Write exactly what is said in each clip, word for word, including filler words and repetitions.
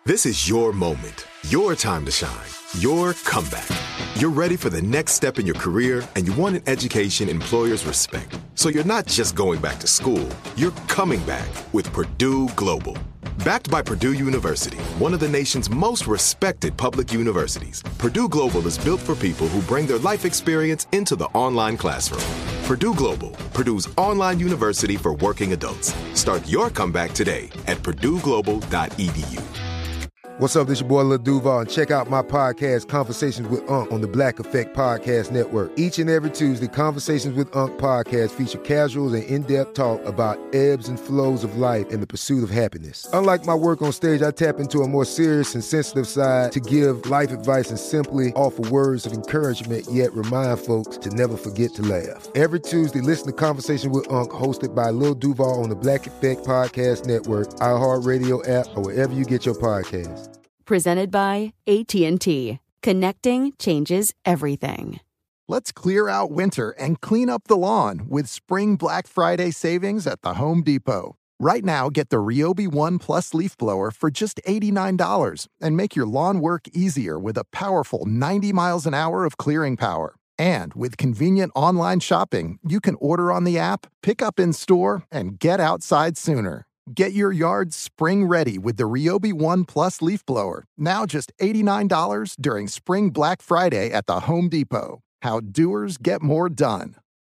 This is your moment, your time to shine, your comeback. You're ready for the next step in your career, and you want an education employers respect. So you're not just going back to school, you're coming back with Purdue Global. Backed by Purdue University, one of the nation's most respected public universities, Purdue Global is built for people who bring their life experience into the online classroom. Purdue Global, Purdue's online university for working adults. Start your comeback today at purdue global dot e d u. What's up, this your boy Lil Duval, and check out my podcast, Conversations with Unc, on the Black Effect Podcast Network. Each and every Tuesday, Conversations with Unc podcast feature casual and in-depth talk about ebbs and flows of life and the pursuit of happiness. Unlike my work on stage, I tap into a more serious and sensitive side to give life advice and simply offer words of encouragement, yet remind folks to never forget to laugh. Every Tuesday, listen to Conversation with Unc, hosted by Lil Duval on the Black Effect Podcast Network, iHeartRadio app, or wherever you get your podcasts. Presented by A T and T. Connecting changes everything. Let's clear out winter and clean up the lawn with Spring Black Friday savings at the Home Depot. Right now, get the Ryobi One Plus leaf blower for just eighty-nine dollars and make your lawn work easier with a powerful ninety miles an hour of clearing power. And with convenient online shopping, you can order on the app, pick up in store, and get outside sooner. Get your yard spring ready with the Ryobi One Plus leaf blower. Now just eighty-nine dollars during Spring Black Friday at the Home Depot. How doers get more done.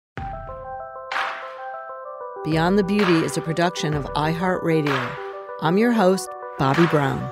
Beyond the Beauty is a production of iHeartRadio. I'm your host, Bobby Brown.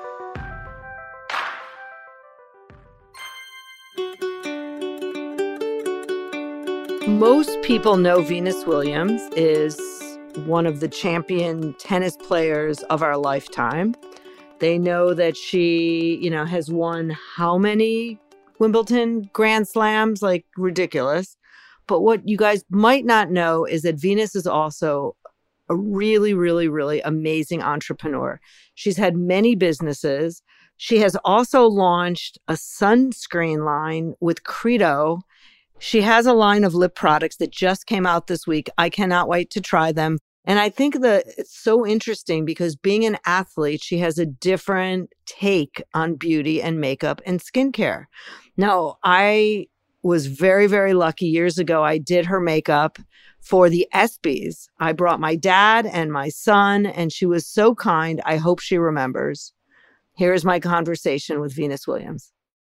Most people know Venus Williams is one of the champion tennis players of our lifetime. They know that she, you know, has won how many Wimbledon Grand Slams? Like, ridiculous. But what you guys might not know is that Venus is also a really, really, really amazing entrepreneur. She's had many businesses. She has also launched a sunscreen line with Credo. She has a line of lip products that just came out this week. I cannot wait to try them. And I think that it's so interesting because being an athlete, she has a different take on beauty and makeup and skincare. Now, I was very, very lucky years ago. I did her makeup for the ESPYs. I brought my dad and my son, and she was so kind. I hope she remembers. Here's my conversation with Venus Williams.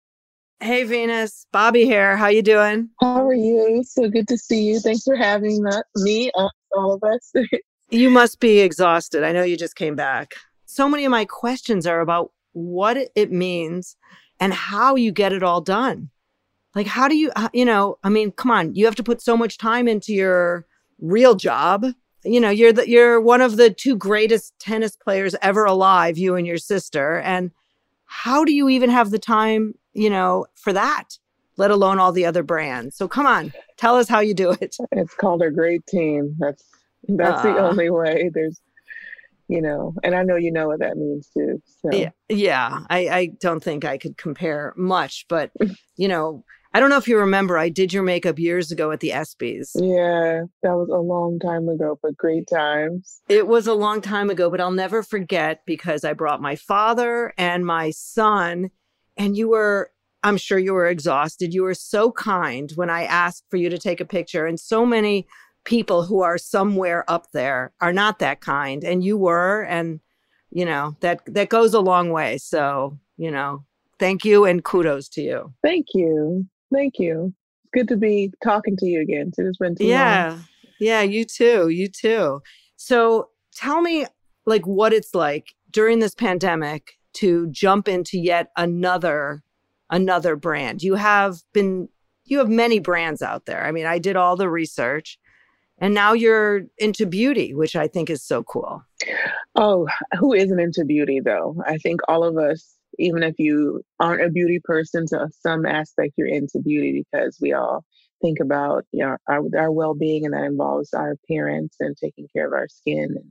Hey, Venus. Bobby here. How you doing? How are you? So good to see you. Thanks for having that, me, uh, all of us. You must be exhausted. I know you just came back. So many of my questions are about what it means and how you get it all done. Like, how do you, you know, I mean, come on, you have to put so much time into your real job. You know, you're the, you're one of the two greatest tennis players ever alive, you and your sister. And how do you even have the time, you know, for that, let alone all the other brands? So come on, tell us how you do it. It's called a great team. That's that's uh, the only way. There's, you know, and I know you know what that means too. So. Yeah, yeah. I, I don't think I could compare much, but, you know, I don't know if you remember, I did your makeup years ago at the ESPYs. Yeah, that was a long time ago, but great times. It was a long time ago, but I'll never forget because I brought my father and my son, and you were, I'm sure you were exhausted. You were so kind when I asked for you to take a picture, and so many people who are somewhere up there are not that kind, and you were, and, you know, that, that goes a long way. So, you know, thank you and kudos to you. Thank you. Thank you. It's good to be talking to you again. It's been too yeah. long. Yeah, you too. You too. So tell me, like, what it's like during this pandemic to jump into yet another another brand. You have been, you have many brands out there. I mean, I did all the research, and now you're into beauty, which I think is so cool. Oh, who isn't into beauty though? I think all of us, even if you aren't a beauty person, to some aspect, you're into beauty because we all think about, you know, our, our well-being, and that involves our appearance and taking care of our skin and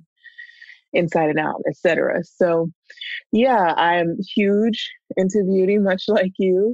inside and out, et cetera. So yeah, I'm huge into beauty, much like you.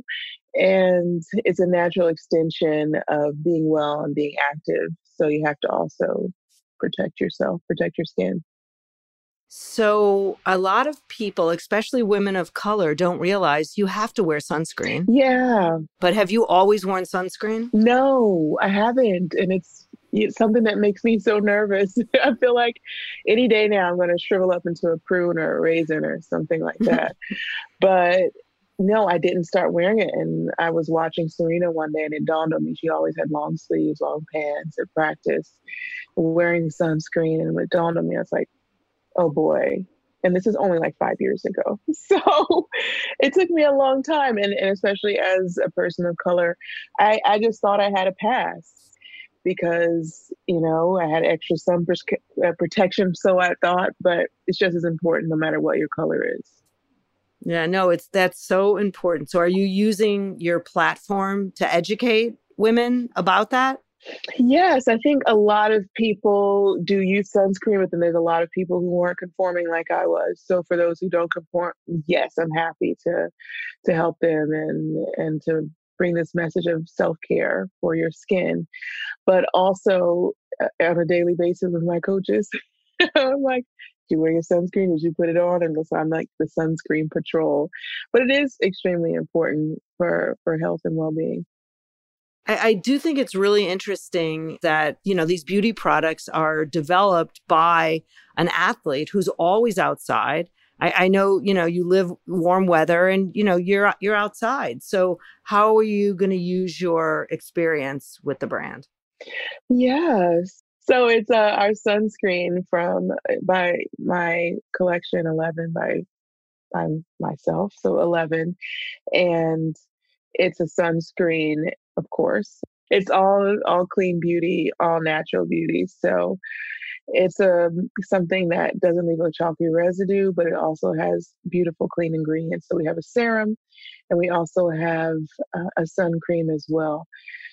And it's a natural extension of being well and being active. So you have to also protect yourself, protect your skin. So a lot of people, especially women of color, don't realize you have to wear sunscreen. Yeah. But have you always worn sunscreen? No, I haven't. And it's, it's something that makes me so nervous. I feel like any day now I'm going to shrivel up into a prune or a raisin or something like that. But no, I didn't start wearing it. And I was watching Serena one day and it dawned on me she always had long sleeves, long pants at practice, wearing sunscreen. And it dawned on me, I was like, oh boy. And this is only like five years ago. So it took me a long time. And, and especially as a person of color, I, I just thought I had a pass because, you know, I had extra sun pres- uh, protection. So I thought, but it's just as important no matter what your color is. Yeah, no, it's that's so important. So are you using your platform to educate women about that? Yes, I think a lot of people do use sunscreen, but then there's a lot of people who weren't conforming like I was. So for those who don't conform, yes, I'm happy to to help them and and to bring this message of self-care for your skin. But also uh, on a daily basis with my coaches, I'm like, did you wear your sunscreen? Did you put it on? And so I'm like the sunscreen patrol. But it is extremely important for for health and well-being. I, I do think it's really interesting that, you know, these beauty products are developed by an athlete who's always outside. I, I know, you know, you live warm weather and, you know, you're you're outside. So how are you going to use your experience with the brand? Yes. So it's uh, our sunscreen from by my collection eleven by by myself. So eleven, and it's a sunscreen, of course. It's all all clean beauty, all natural beauty. So it's um, something that doesn't leave a chalky residue, but it also has beautiful, clean ingredients. So we have a serum, and we also have uh, a sun cream as well.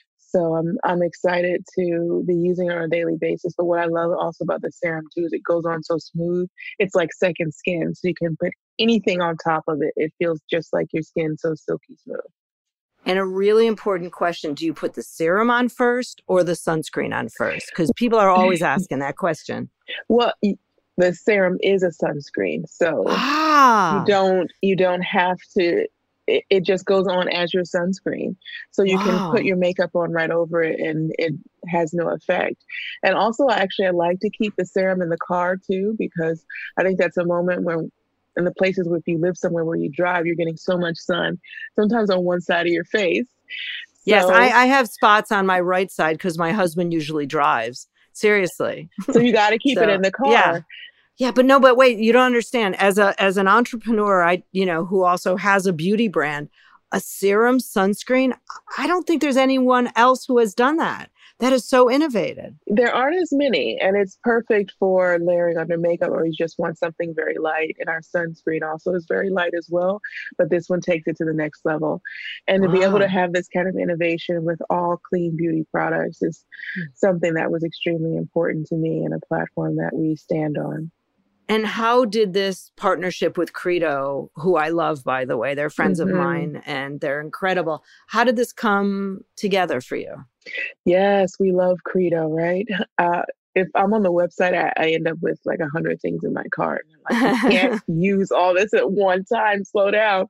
So I'm I'm excited to be using it on a daily basis. But what I love also about the serum too is it goes on so smooth. It's like second skin, so you can put anything on top of it. It feels just like your skin, so silky smooth. And a really important question, do you put the serum on first or the sunscreen on first? Because people are always asking that question. Well, the serum is a sunscreen, so ah. you don't you don't have to. It, it just goes on as your sunscreen, so you wow. can put your makeup on right over it, and it has no effect. And also, actually, I like to keep the serum in the car too, because I think that's a moment when, in the places where if you live somewhere where you drive, you're getting so much sun, sometimes on one side of your face. So, yes, I, I have spots on my right side because my husband usually drives. Seriously. So you got to keep so, it in the car. Yeah. Yeah, but no, but wait, you don't understand. As a as an entrepreneur, I you know, who also has a beauty brand, a serum sunscreen, I don't think there's anyone else who has done that. That is so innovative. There aren't as many, and it's perfect for layering under makeup, or you just want something very light. And our sunscreen also is very light as well, but this one takes it to the next level. And wow. to be able to have this kind of innovation with all clean beauty products is mm. something that was extremely important to me, and a platform that we stand on. And how did this partnership with Credo, who I love, by the way, they're friends mm-hmm. of mine and they're incredible. How did this come together for you? Yes, we love Credo, right? Uh, if I'm on the website, I, I end up with like a hundred things in my cart. Like, I can't use all this at one time. Slow down.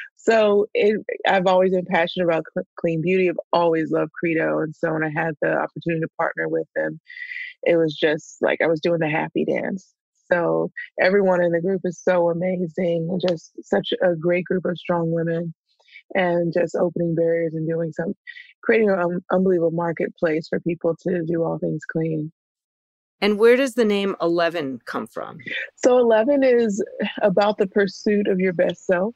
So it, I've always been passionate about cl- clean beauty. I've always loved Credo. And so when I had the opportunity to partner with them, it was just like I was doing the happy dance. So everyone in the group is so amazing, and just such a great group of strong women, and just opening barriers and doing some, creating an um, unbelievable marketplace for people to do all things clean. And where does the name eleven come from? So eleven is about the pursuit of your best self.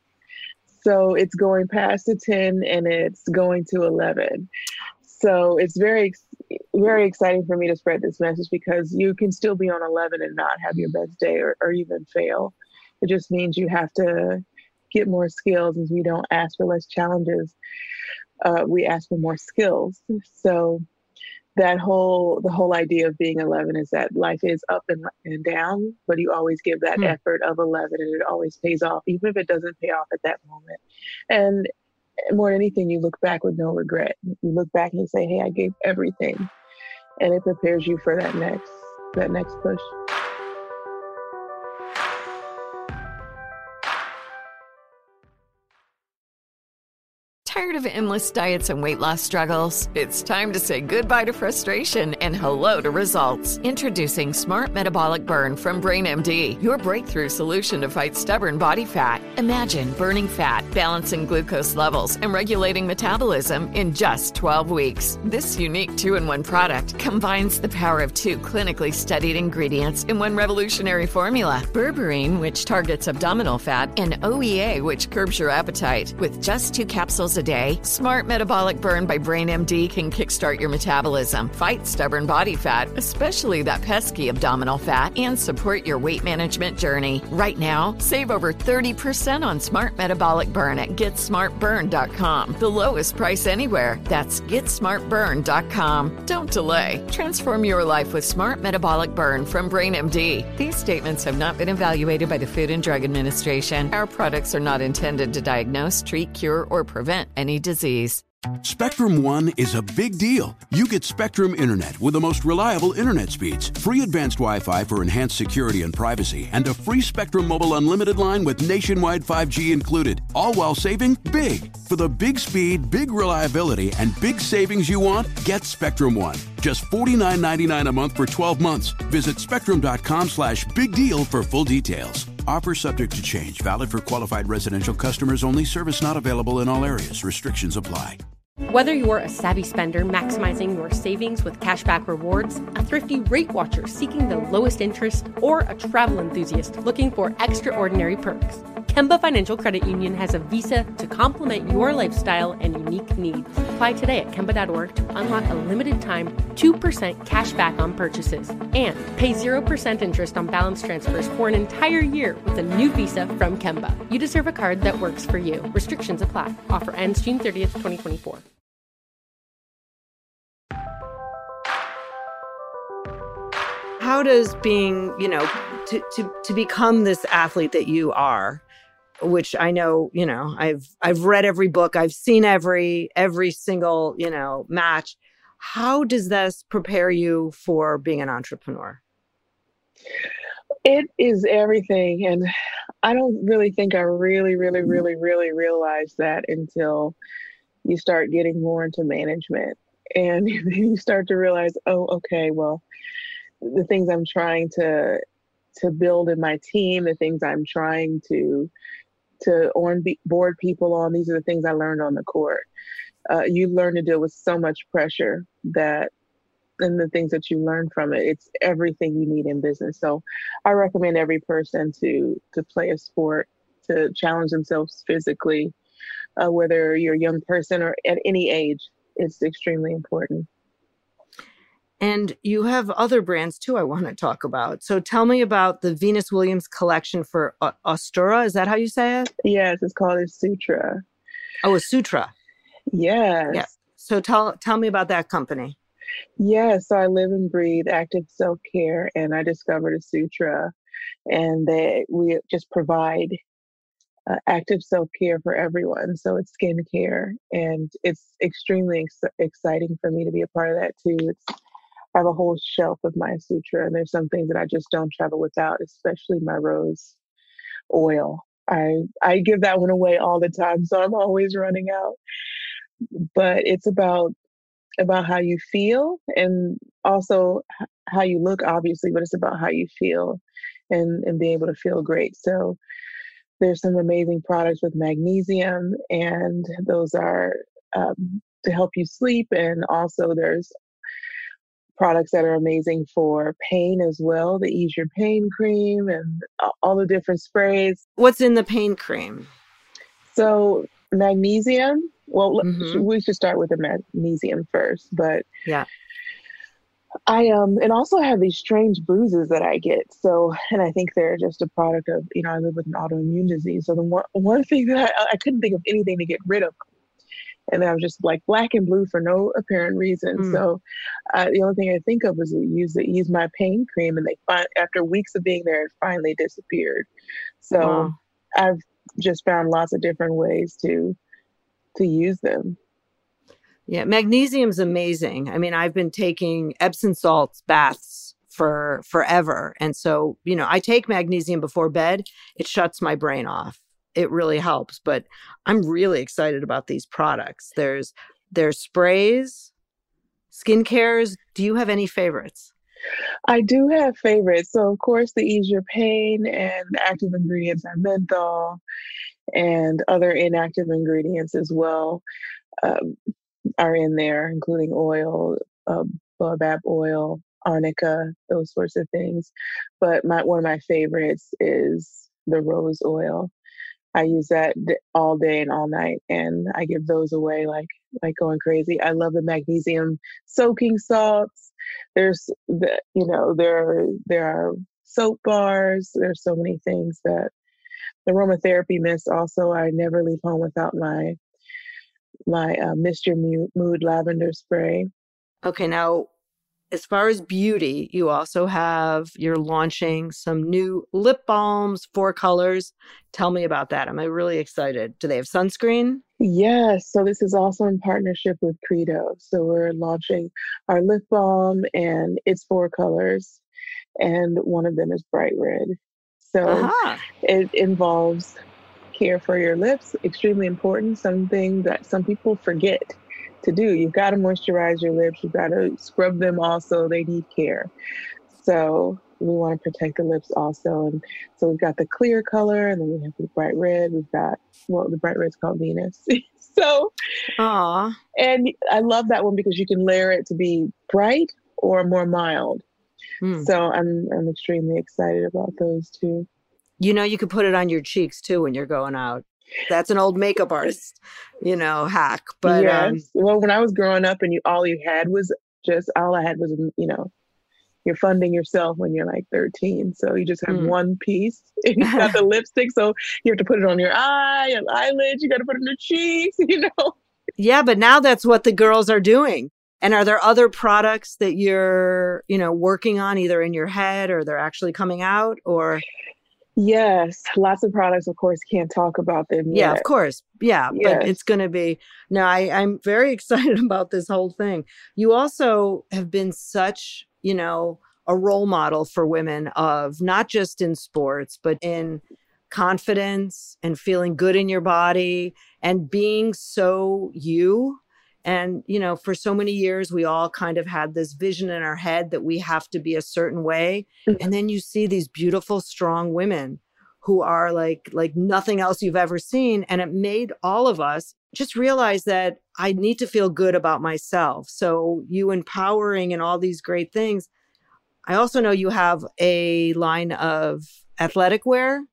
So it's going past the ten and it's going to eleven. So it's very, very exciting for me to spread this message, because you can still be on eleven and not have your best day, or, or even fail. It just means you have to get more skills, as we don't ask for less challenges. Uh, we ask for more skills. So that whole, the whole idea of being eleven is that life is up and, and down, but you always give that hmm. effort of eleven, and it always pays off, even if it doesn't pay off at that moment. And more than anything, you look back with no regret. You look back and you say, hey, I gave everything. And it prepares you for that next, that next push. Tired of endless diets and weight loss struggles? It's time to say goodbye to frustration and hello to results. Introducing Smart Metabolic Burn from BrainMD, your breakthrough solution to fight stubborn body fat. Imagine burning fat, balancing glucose levels, and regulating metabolism in just twelve weeks. This unique two-in-one product combines the power of two clinically studied ingredients in one revolutionary formula. Berberine, which targets abdominal fat, and O E A, which curbs your appetite. With just two capsules a day, Smart Metabolic Burn by BrainMD can kickstart your metabolism, fight stubborn body fat, especially that pesky abdominal fat, and support your weight management journey. Right now, save over thirty percent on Smart Metabolic Burn at get smart burn dot com. The lowest price anywhere. That's get smart burn dot com. Don't delay. Transform your life with Smart Metabolic Burn from BrainMD. These statements have not been evaluated by the Food and Drug Administration. Our products are not intended to diagnose, treat, cure, or prevent any disease. Spectrum One is a big deal. You get Spectrum Internet with the most reliable internet speeds, free advanced Wi-Fi for enhanced security and privacy, and a free Spectrum Mobile Unlimited line with nationwide five G included, all while saving big. For the big speed, big reliability, and big savings you want, get Spectrum One. Just forty-nine ninety-nine a month for twelve months. Visit spectrum.com slash big deal for full details. Offer subject to change. Valid for qualified residential customers only. Service not available in all areas. Restrictions apply. Whether you're a savvy spender maximizing your savings with cashback rewards, a thrifty rate watcher seeking the lowest interest, or a travel enthusiast looking for extraordinary perks, Kemba Financial Credit Union has a visa to complement your lifestyle and unique needs. Apply today at Kemba dot org to unlock a limited time two percent cash back on purchases and pay zero percent interest on balance transfers for an entire year with a new visa from Kemba. You deserve a card that works for you. Restrictions apply. Offer ends June thirtieth, twenty twenty-four. How does being, you know, to, to, to become this athlete that you are, which I know, you know, I've I've read every book, I've seen every every single, you know, match. How does this prepare you for being an entrepreneur? It is everything. And I don't really think I really, really, really, really realized that until you start getting more into management. And you start to realize, oh, okay, well, the things I'm trying to to build in my team, the things I'm trying to to on board people on, these are the things I learned on the court. Uh, you learn to deal with so much pressure that, and the things that you learn from it, it's everything you need in business. So I recommend every person to to play a sport, to challenge themselves physically, uh, whether you're a young person or at any age. It's extremely important. And you have other brands too I want to talk about. So tell me about the Venus Williams collection for uh, Ostura. Is that how you say it? Yes, it's called a Sutra. Oh, a Sutra. Yes. Yeah. So tell tell me about that company. Yeah, so I live and breathe active self-care, and I discovered a Sutra, and they we just provide uh, active self-care for everyone. So it's skincare, and it's extremely ex- exciting for me to be a part of that too. It's I have a whole shelf of my Sutra, and there's some things that I just don't travel without, especially my rose oil. I I give that one away all the time, so I'm always running out. But it's about about how you feel, and also h- how you look, obviously, but it's about how you feel and, and being able to feel great. So there's some amazing products with magnesium, and those are um, to help you sleep. And also there's products that are amazing for pain as well, the Ease Your Pain cream and all the different sprays. What's in the pain cream? So magnesium, well, Mm-hmm. we should start with the magnesium first, but Yeah. I um and also I have these strange bruises that I get. So, and I think they're just a product of, you know, I live with an autoimmune disease. So the one one thing that I, I couldn't think of anything to get rid of. And I was just like black and blue for no apparent reason. Mm. So uh, the only thing I think of was to use the Ease My Pain cream, and they find after weeks of being there, it finally disappeared. So Wow. I've just found lots of different ways to to use them. Yeah, magnesium's amazing. I mean, I've been taking Epsom salts baths for forever. And so, you know, I take magnesium before bed. It shuts my brain off. it really helps. But I'm really excited about these products. There's there's sprays, skincares. Do you have any favorites? I do have favorites. So, of course, the Ease Your Pain and the active ingredients are menthol and other inactive ingredients as well um, are in there, including oil, uh, baobab oil, arnica, those sorts of things. But my one of my favorites is the rose oil. I use that d- all day and all night, and I give those away like like going crazy. I love the magnesium soaking salts. There's the you know there there are soap bars. There's so many things that the aromatherapy mist. Also, I never leave home without my my uh, Mister Mu- Mood lavender spray. Okay, now as far as beauty, you also have, you're launching some new lip balms, four colors. Tell me about that. I'm really excited. Do they have sunscreen? Yes, so this is also in partnership with Credo. So we're launching our lip balm and it's four colors, and one of them is bright red. So Aha. it involves care for your lips, extremely important, something that some people forget to do. You've got to moisturize your lips. You've got to scrub them also. They need care. So we want to protect the lips also. And so we've got the clear color, and then we have the bright red. We've got, well, the bright red's called Venus. so, Aw. and I love that one because you can layer it to be bright or more mild. Hmm. So I'm I'm extremely excited about those two. You know, you could put it on your cheeks too when you're going out. That's an old makeup artist, you know, hack. But yes. um, Well, when I was growing up and you all you had was just, all I had was, you know, you're funding yourself when you're like thirteen. So you just have Mm. one piece. And you got the lipstick. So you have to put it on your eye and eyelids. You got to put it on your cheeks, you know. yeah, but now that's what the girls are doing. And are there other products that you're, you know, working on either in your head or they're actually coming out or? Yes. Lots of products, of course, can't talk about them yet. Yeah, of course. Yeah, Yes. but it's going to be, no, I, I'm very excited about this whole thing. You also have been such, you know, a role model for women of not just in sports, but in confidence and feeling good in your body and being so you. And, you know, for so many years, we all kind of had this vision in our head that we have to be a certain way. And then you see these beautiful, strong women who are like, like nothing else you've ever seen. And it made all of us just realize that I need to feel good about myself. So you empowering and all these great things. I also know you have a line of athletic wear.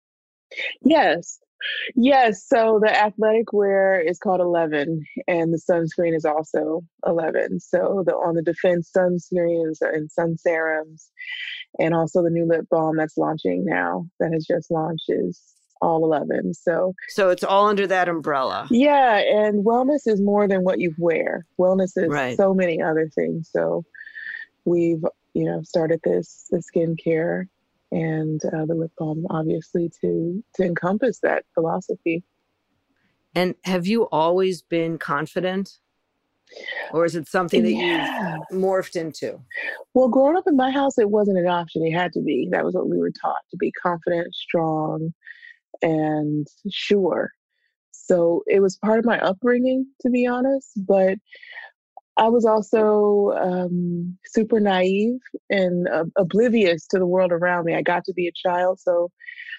Yes. Yes. So the athletic wear is called eleven, and the sunscreen is also eleven. So the on the defense sunscreens and sun serums, and also the new lip balm that's launching now, that has just launched, is all eleven. So So it's all under that umbrella. yeah, and wellness is more than what you wear. Wellness is Right. so many other things. So we've, you know, started this the skincare and uh, the lip balm, obviously, to to encompass that philosophy. And have you always been confident? Or is it something that Yeah. you've morphed into? Well, growing up in my house, it wasn't an option. It had to be. That was what we were taught, to be confident, strong, and sure. So it was part of my upbringing, to be honest. But I was also um, super naive and uh, oblivious to the world around me. I got to be a child, so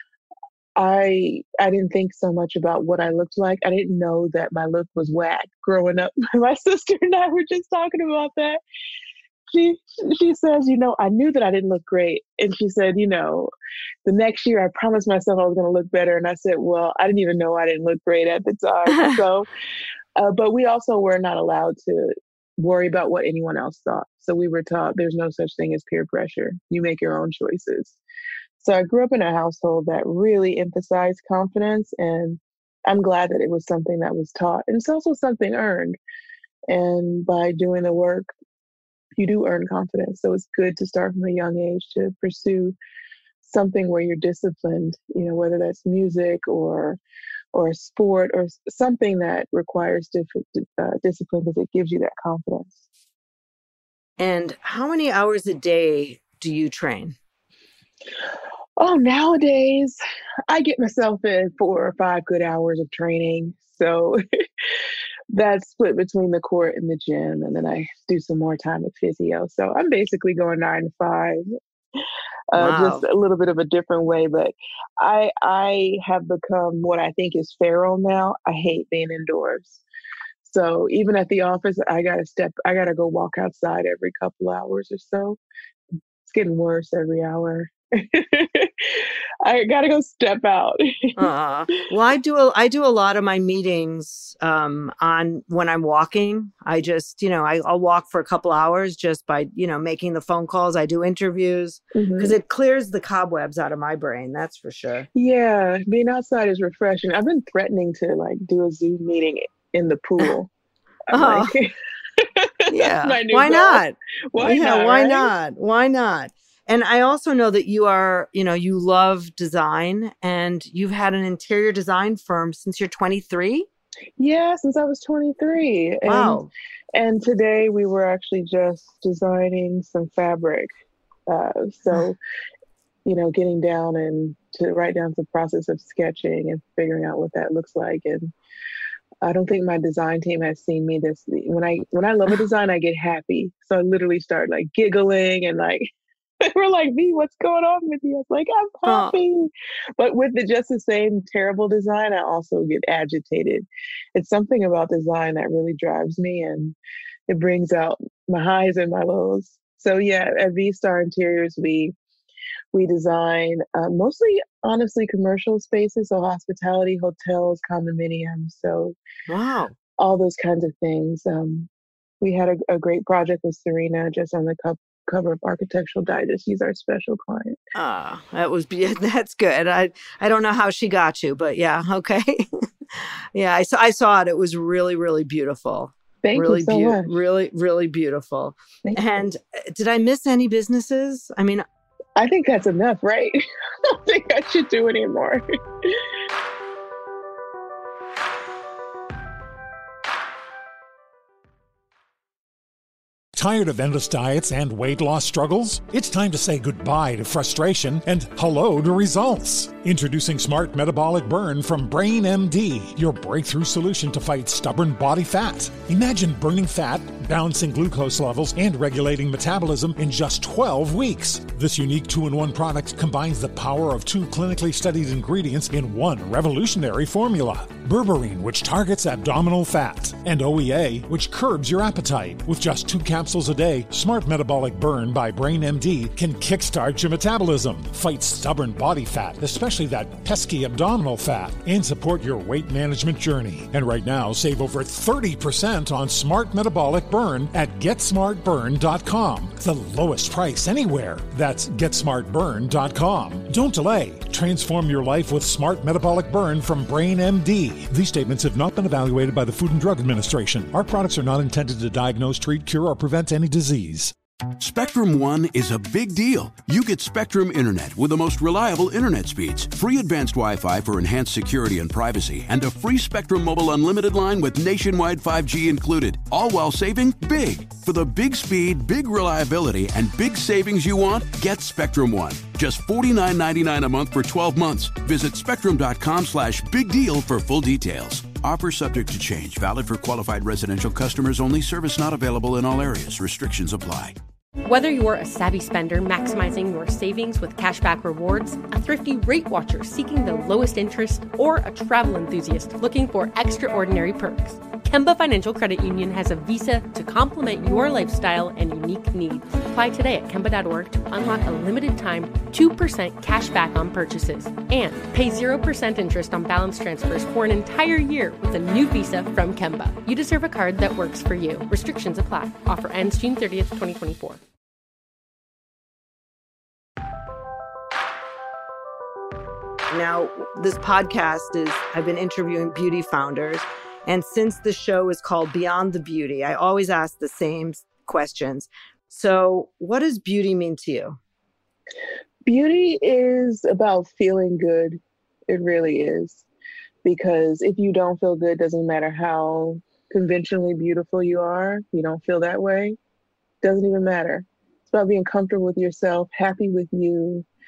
I I didn't think so much about what I looked like. I didn't know that my look was whack growing up. My sister and I were just talking about that. She she says, you know, I knew that I didn't look great, and she said, you know, the next year I promised myself I was going to look better, and I said, well, I didn't even know I didn't look great at the time. So, uh, but we also were not allowed to worry about what anyone else thought. So we were taught there's no such thing as peer pressure. You make your own choices. So I grew up in a household that really emphasized confidence, and I'm glad that it was something that was taught. And it's also something earned. And by doing the work, you do earn confidence. So it's good to start from a young age to pursue something where you're disciplined, you know, whether that's music or or a sport or s- something that requires diff- uh, discipline, because it gives you that confidence. And how many hours a day do you train? Oh, nowadays I get myself in four or five good hours of training. So that's split between the court and the gym. And then I do some more time with physio. So I'm basically going nine to five, uh, just Wow. a little bit of a different way. But I, I have become what I think is feral now. I hate being indoors. So even at the office, I got to step, I got to go walk outside every couple hours or so. It's getting worse every hour. I got to go step out. Uh, well, I do a, I do a lot of my meetings um, on when I'm walking. I just, you know, I, I'll walk for a couple hours just by, you know, making the phone calls. I do interviews because Mhm. it clears the cobwebs out of my brain. That's for sure. Yeah, being outside is refreshing. I've been threatening to like do a Zoom meeting in the pool. I'm Oh, like, that's yeah. my new Why goal. not? Why Yeah. not, Why right? not? Why not? And I also know that you are, you know, you love design and you've had an interior design firm since you're twenty-three. Yeah, since I was twenty-three. And Wow. and today we were actually just designing some fabric. Uh, so, you know, getting down and to right down to the process of sketching and figuring out what that looks like. And I don't think my design team has seen me this when I when I love a design, I get happy. So I literally start like giggling and like we're like, V, what's going on with you? I was like, I'm Oh, happy. But with the just the same terrible design, I also get agitated. It's something about design that really drives me and it brings out my highs and my lows. So yeah, at V Star Interiors, we we design uh, mostly, honestly, commercial spaces, so hospitality, hotels, condominiums, so wow. all those kinds of things. Um, we had a, a great project with Serena just on the co- cover of Architectural Digest. She's our special client. Ah, that was be- that's good. I I don't know how she got you, but yeah, okay. Yeah, I saw I saw it. It was really really beautiful. Thank you Really so beautiful. much. Really really beautiful. Thank you. And uh, did I miss any businesses? I mean, I think that's enough, right? I don't think I should do anymore. Tired of endless diets and weight loss struggles? It's time to say goodbye to frustration and hello to results. Introducing Smart Metabolic Burn from Brain M D, your breakthrough solution to fight stubborn body fat. Imagine burning fat, balancing glucose levels, and regulating metabolism in just twelve weeks. This unique two-in-one product combines the power of two clinically studied ingredients in one revolutionary formula. Berberine, which targets abdominal fat, and O E A, which curbs your appetite. With just two capsules a day, Smart Metabolic Burn by Brain M D can kickstart your metabolism, fight stubborn body fat, especially that pesky abdominal fat, and support your weight management journey. And right now, save over thirty percent on Smart Metabolic Burn at get smart burn dot com. The lowest price anywhere. That's get smart burn dot com. Don't delay. Transform your life with Smart Metabolic Burn from Brain M D. These statements have not been evaluated by the Food and Drug Administration. Our products are not intended to diagnose, treat, cure, or prevent any disease. Spectrum One is a big deal. You get Spectrum Internet with the most reliable internet speeds, free advanced Wi-Fi for enhanced security and privacy, and a free Spectrum Mobile Unlimited line with nationwide five G included, all while saving big. For the big speed, big reliability, and big savings you want, get Spectrum One. Just forty-nine ninety-nine a month for twelve months. Visit spectrum.com slash big deal for full details. Offer subject to change. Valid for qualified residential customers only. Service not available in all areas. Restrictions apply. Whether you're a savvy spender maximizing your savings with cashback rewards, a thrifty rate watcher seeking the lowest interest, or a travel enthusiast looking for extraordinary perks, Kemba Financial Credit Union has a visa to complement your lifestyle and unique needs. Apply today at kemba dot org to unlock a limited time two percent cash back on purchases and pay zero percent interest on balance transfers for an entire year with a new visa from Kemba. You deserve a card that works for you. Restrictions apply. Offer ends June thirtieth, twenty twenty-four. now this podcast is, I've been interviewing beauty founders. And since the show is called Beyond the Beauty, I always ask the same questions. So what does beauty mean to you? Beauty is about feeling good. It really is. Because if you don't feel good, doesn't matter how conventionally beautiful you are, you don't feel that way, doesn't even matter. It's about being comfortable with yourself, happy with you,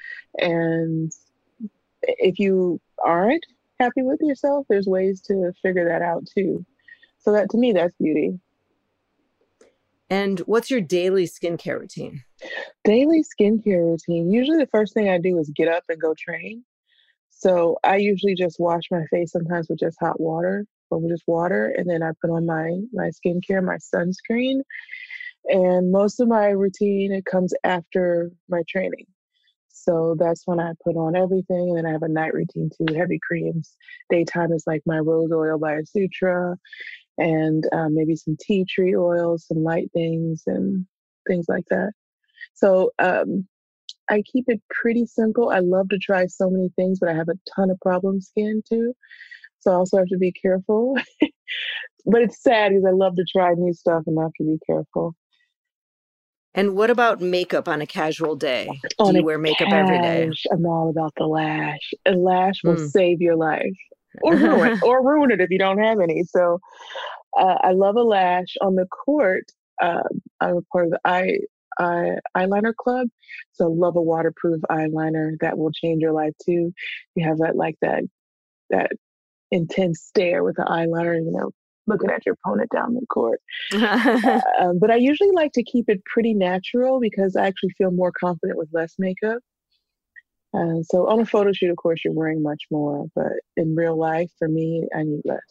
And if you aren't happy with yourself, there's ways to figure that out too. So that, to me, that's beauty. And what's your daily skincare routine? Daily skincare routine. Usually the first thing I do is get up and go train. So I usually just wash my face sometimes with just hot water or with just water. And then I put on my, my skincare, my sunscreen. And most of my routine, it comes after my training. So that's when I put on everything. And then I have a night routine too, heavy creams. Daytime is like my rose oil by Sutra, and um, maybe some tea tree oils, some light things and things like that. So um, I keep it pretty simple. I love to try so many things, but I have a ton of problem skin too. So I also have to be careful. But it's sad because I love to try new stuff and I have to be careful. And what about makeup on a casual day? On Do you a wear makeup every day? cash, I'm all about the lash. A lash will Mm. save your life, or ruin, or ruin it if you don't have any. So uh, I love a lash. On the court, uh, I'm a part of the eye, eye eyeliner club. So I love a waterproof eyeliner that will change your life too. You have that like that that intense stare with the eyeliner, you know, looking at your opponent down the court. uh, um, but I usually like to keep it pretty natural because I actually feel more confident with less makeup. Uh, so on a photo shoot, of course, you're wearing much more, but in real life, for me, I need less.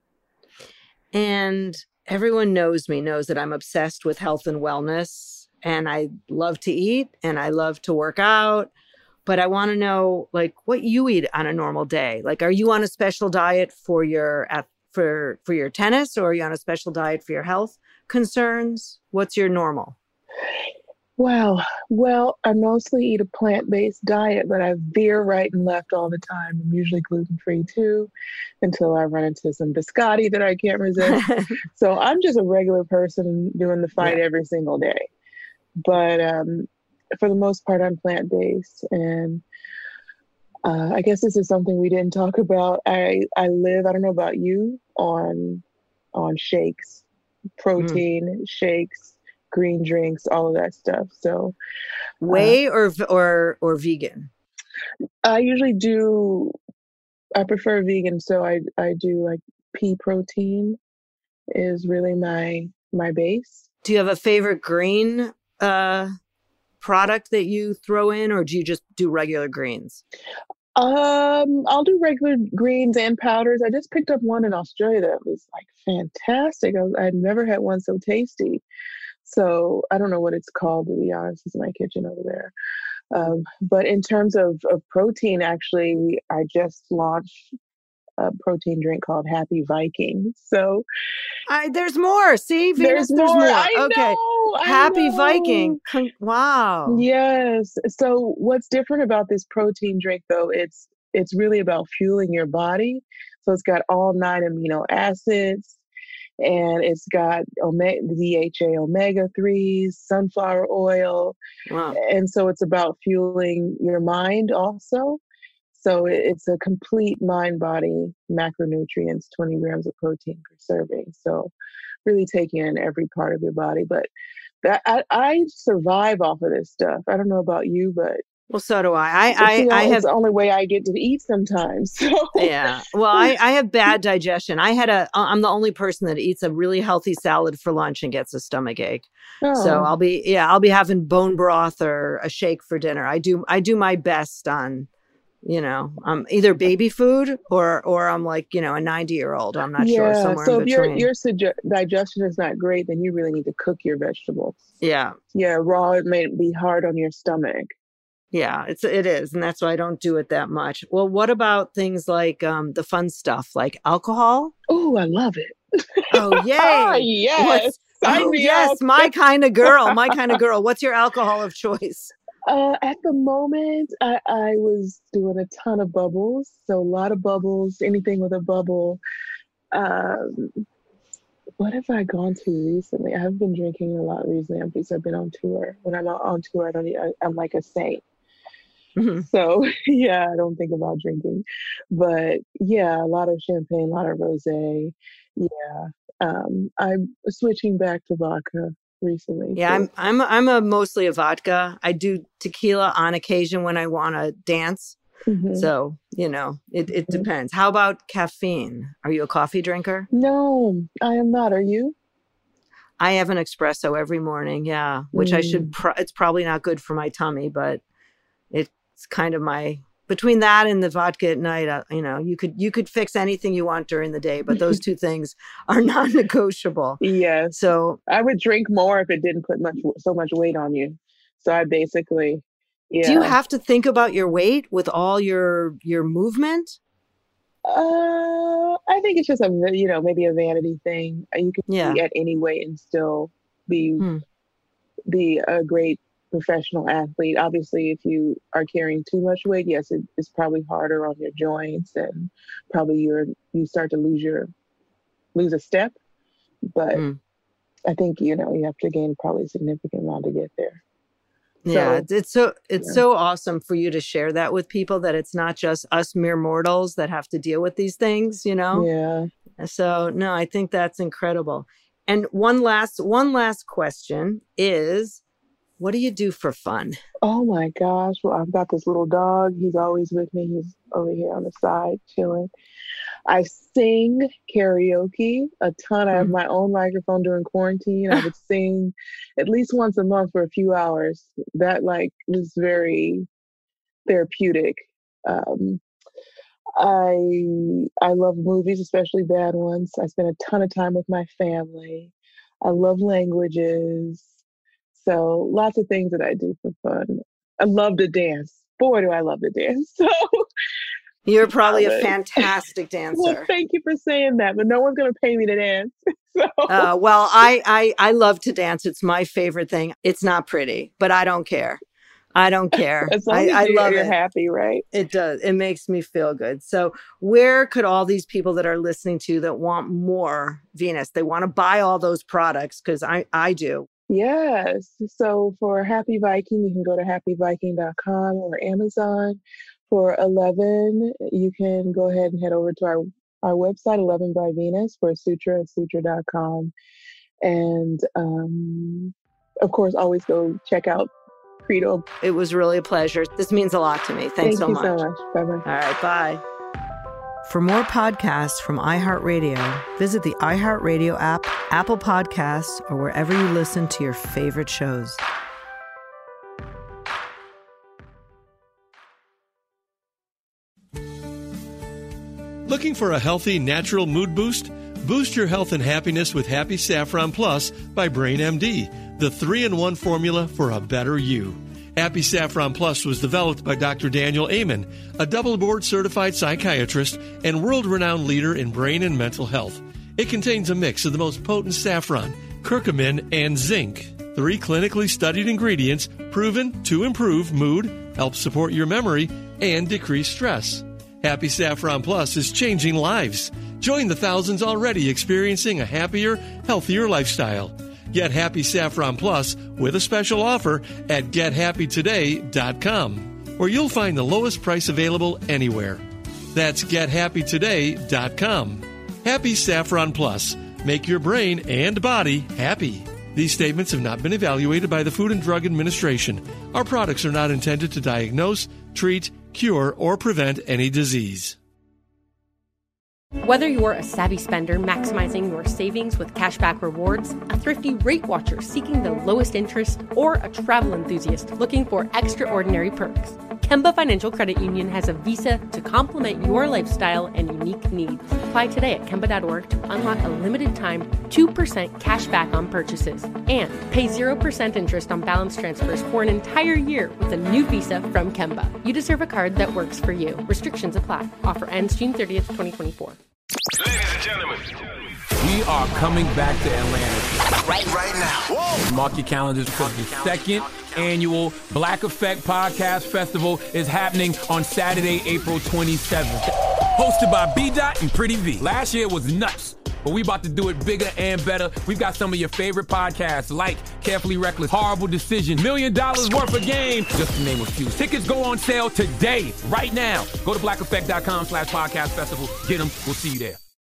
And everyone knows me, knows that I'm obsessed with health and wellness, and I love to eat and I love to work out. But I want to know, like, what you eat on a normal day. Like, are you on a special diet for your at for for your tennis, or are you on a special diet for your health concerns? What's your normal? Wow. Well, I mostly eat a plant-based diet, but I veer right and left all the time. I'm usually gluten-free too, until I run into some biscotti that I can't resist. So I'm just a regular person doing the fight Yeah. every single day. But um, for the most part, I'm plant-based. And uh, I guess this is something we didn't talk about. I, I live, I don't know about you, on on shakes, protein mm. shakes, green drinks, all of that stuff. So whey uh, or or or vegan? I usually do, I prefer vegan. So I, I do like pea protein is really my, my base. Do you have a favorite green uh, product that you throw in, or do you just do regular greens? Um, I'll do regular greens and powders. I just picked up one in Australia that was like fantastic. I I'd never had one so tasty. So I don't know what it's called, to be honest. It's in my kitchen over there. Um, but in terms of, of protein, actually, I just launched a protein drink called Happy Viking. So I, there's more. See, Venus, there's, there's more. more. I okay. Know, I Happy know. Viking. Con- wow. Yes. So what's different about this protein drink, though, it's it's really about fueling your body. So it's got all nine amino acids. And it's got omega, D H A omega threes, sunflower oil. Wow. And so it's about fueling your mind also. So it's a complete mind-body macronutrients, twenty grams of protein per serving. So really taking in every part of your body. But that I, I survive off of this stuff. I don't know about you, but well, so do I. I, it's, I, the, I it's have the only way I get to eat sometimes. So. Yeah. Well, I, I have bad digestion. I had a, I'm the only person that eats a really healthy salad for lunch and gets a stomach ache. Oh. So I'll be, yeah, I'll be having bone broth or a shake for dinner. I do, I do my best on, you know, um, either baby food or, or I'm like, you know, a ninety year old. I'm not yeah, sure. Somewhere so in if your, between. your suge- digestion is not great, then you really need to cook your vegetables. Yeah. Yeah. Raw, it may be hard on your stomach. Yeah, it's it is. And that's why I don't do it that much. Well, what about things like um, the fun stuff like alcohol? Oh, I love it. Oh, yay. oh, yes. Oh, yes. Up. My kind of girl. My kind of girl. What's your alcohol of choice? Uh, at the moment, I, I was doing a ton of bubbles. So a lot of bubbles, anything with a bubble. Um, what have I gone to recently? I haven't been drinking a lot recently because I've been on tour. When I'm on tour, I don't. I, I'm like a saint. Mm-hmm. So yeah, I don't think about drinking, but yeah, a lot of champagne, a lot of rosé. Yeah, um, I'm switching back to vodka recently. Yeah, I'm I'm I'm a mostly a vodka. I do tequila on occasion when I want to dance. Mm-hmm. So, you know, it, it mm-hmm. depends. How about caffeine? Are you a coffee drinker? No, I am not. Are you? I have an espresso every morning, yeah, which mm. I should, pro- it's probably not good for my tummy, but it's kind of my, between that and the vodka at night, uh, you know, you could, you could fix anything you want during the day, but those two things are non-negotiable. Yeah. So I would drink more if it didn't put much, so much weight on you. So I basically, yeah. Do you have to think about your weight with all your, your movement? Uh, I think it's just a, you know, maybe a vanity thing. You can yeah. be at any weight and still be hmm. be a great professional athlete. Obviously, if you are carrying too much weight, yes, it, it's probably harder on your joints and probably you're you start to lose your lose a step. But hmm. I think, you know, you have to gain probably a significant amount to get there. Yeah, so, it's so it's yeah. so awesome for you to share that with people, that it's not just us mere mortals that have to deal with these things, you know? Yeah. So no, I think that's incredible. And one last one last question is, what do you do for fun? Oh my gosh. Well, I've got this little dog. He's always with me. He's over here on the side chilling. I sing karaoke a ton. I have my own microphone during quarantine. I would sing at least once a month for a few hours. That like was very therapeutic. Um, I I love movies, especially bad ones. I spend a ton of time with my family. I love languages. So lots of things that I do for fun. I love to dance. Boy, do I love to dance. So you're probably a fantastic dancer. Well, thank you for saying that, but no one's going to pay me to dance. So. Uh, well, I, I I love to dance. It's my favorite thing. It's not pretty, but I don't care. I don't care. As long I, as I you're, love you're it. happy, right? It does. It makes me feel good. So where could all these people that are listening to that want more Venus, they want to buy all those products, because I, I do. Yes. So for Happy Viking, you can go to happy viking dot com or Amazon. For Eleven, you can go ahead and head over to our, our website, Eleven by Venus, for Sutra at sutra dot com. And um, of course, always go check out Credo. It was really a pleasure. This means a lot to me. Thanks Thank so you much. so much. Bye-bye. All right, bye. For more podcasts from iHeartRadio, visit the iHeartRadio app, Apple Podcasts, or wherever you listen to your favorite shows. Looking for a healthy, natural mood boost? Boost your health and happiness with Happy Saffron Plus by Brain M D, the three in one formula for a better you. Happy Saffron Plus was developed by Doctor Daniel Amen, a double board-certified psychiatrist and world-renowned leader in brain and mental health. It contains a mix of the most potent saffron, curcumin, and zinc, three clinically studied ingredients proven to improve mood, help support your memory, and decrease stress. Happy Saffron Plus is changing lives. Join the thousands already experiencing a happier, healthier lifestyle. Get Happy Saffron Plus with a special offer at get happy today dot com, where you'll find the lowest price available anywhere. That's get happy today dot com. Happy Saffron Plus. Make your brain and body happy. These statements have not been evaluated by the Food and Drug Administration. Our products are not intended to diagnose, treat, cure, or prevent any disease. Whether you're a savvy spender maximizing your savings with cashback rewards, a thrifty rate watcher seeking the lowest interest, or a travel enthusiast looking for extraordinary perks, Kemba Financial Credit Union has a visa to complement your lifestyle and unique needs. Apply today at kemba dot org to unlock a limited time two percent cash back on purchases and pay zero percent interest on balance transfers for an entire year with a new visa from Kemba. You deserve a card that works for you. Restrictions apply. Offer ends June thirtieth, twenty twenty-four. Ladies and gentlemen, we are coming back to Atlanta. Right, right now. Whoa. Mark your calendars because the second annual Black Effect Podcast Festival is happening on Saturday, April twenty-seventh. Hosted by B-Dot and Pretty V. Last year was nuts, but we about to do it bigger and better. We've got some of your favorite podcasts like Carefully Reckless, Horrible Decision, Million Dollars Worth of Game, just to name a few. Tickets go on sale today, right now. Go to black effect dot com slash podcast festival. Get them. We'll see you there.